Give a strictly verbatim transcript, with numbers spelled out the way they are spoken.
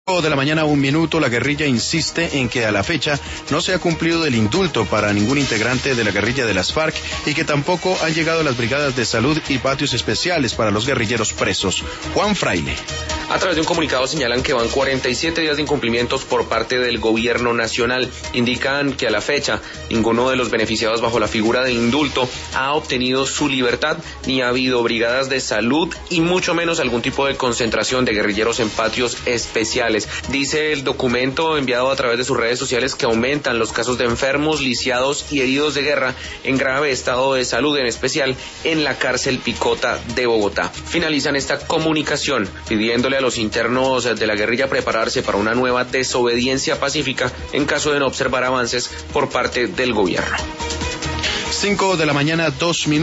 De la mañana, un minuto, la guerrilla insiste en que a la fecha no se ha cumplido el indulto para ningún integrante de la guerrilla de las FARC y que tampoco han llegado las brigadas de salud y patios especiales para los guerrilleros presos. Juan Fraile. A través de un comunicado señalan que van cuarenta y siete días de incumplimientos por parte del gobierno nacional. Indican que a la fecha ninguno de los beneficiados bajo la figura de indulto ha obtenido su libertad, ni ha habido brigadas de salud y mucho menos algún tipo de concentración de guerrilleros en patios especiales. Dice el documento enviado a través de sus redes sociales que aumentan los casos de enfermos, lisiados y heridos de guerra en grave estado de salud, en especial en la cárcel Picota de Bogotá. Finalizan esta comunicación pidiéndole a los internos de la guerrilla prepararse para una nueva desobediencia pacífica en caso de no observar avances por parte del gobierno. Cinco de la mañana, dos minutos.